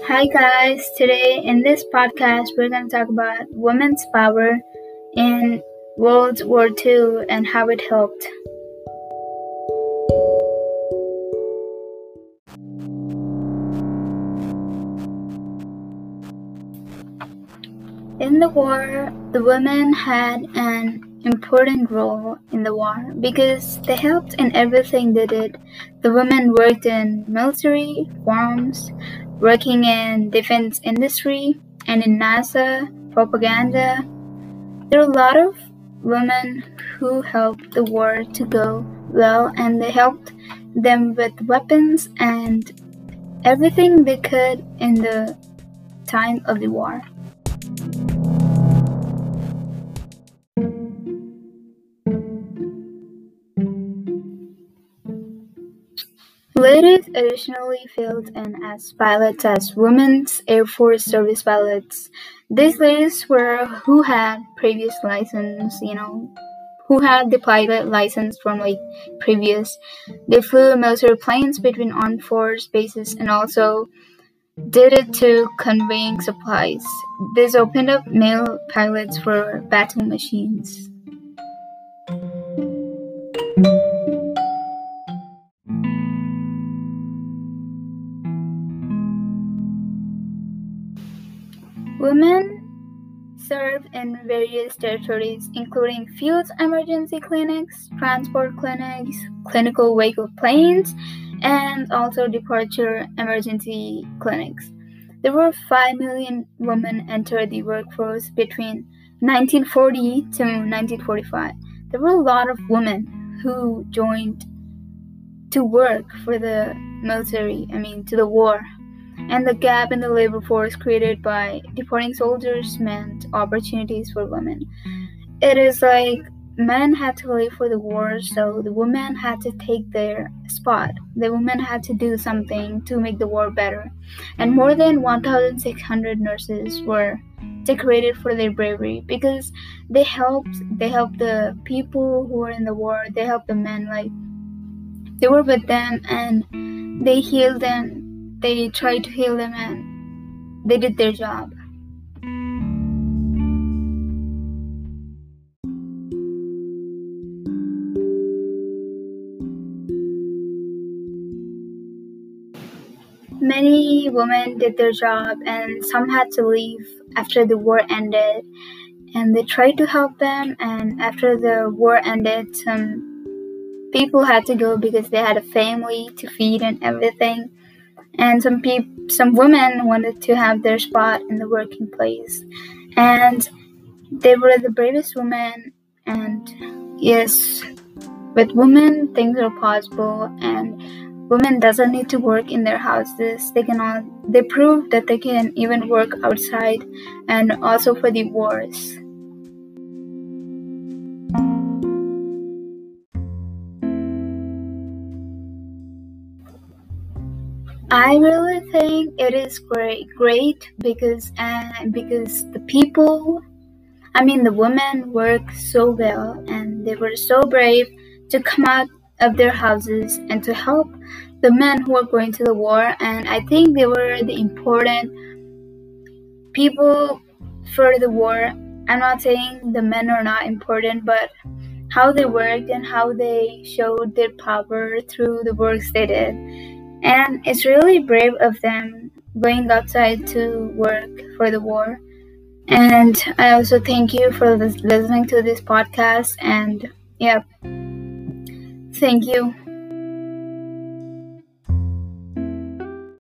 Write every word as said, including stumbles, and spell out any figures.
Hi guys, today in this podcast we're going to talk about women's power in World War Two and how it helped. In the war, the women had an important role in the war because they helped in everything they did. The women worked in military, farms, working in defense industry, and in NASA, propaganda. There are a lot of women who helped the war to go well, and they helped them with weapons and everything they could in the time of the war. Ladies additionally filled in as pilots as Women's Air Force Service pilots. These ladies were who had previous license, you know, who had the pilot license from like previous. They flew military planes between armed force bases and also did it to conveying supplies. This opened up male pilots for battle machines. Women served in various territories, including field emergency clinics, transport clinics, clinical vehicle planes, and also departure emergency clinics. There were five million women entered the workforce between nineteen forty to nineteen forty-five. There were a lot of women who joined to work for the military, I mean, to the war. And the gap in the labor force created by deporting soldiers meant opportunities for women. It is like men had to leave for the war, so the women had to take their spot. The women had to do something to make the war better. And more than one thousand six hundred nurses were decorated for their bravery because they helped they helped the people who were in the war. They helped the men, like they were with them and they healed them. They tried to heal them and they did their job. Many women did their job and some had to leave after the war ended, and they tried to help them, and after the war ended some people had to go because they had a family to feed and everything. And some people, some women wanted to have their spot in the working place, and they were the bravest women. And yes, with women, things are possible, and women doesn't need to work in their houses. They can all, they prove that they can even work outside, and also for the wars. I really think it is great, great because uh, because the people, I mean the women work so well and they were so brave to come out of their houses and to help the men who were going to the war. And I think they were the important people for the war. I'm not saying the men are not important, but how they worked and how they showed their power through the works they did. And it's really brave of them going outside to work for the war. And I also thank you for listening to this podcast. And yeah, thank you.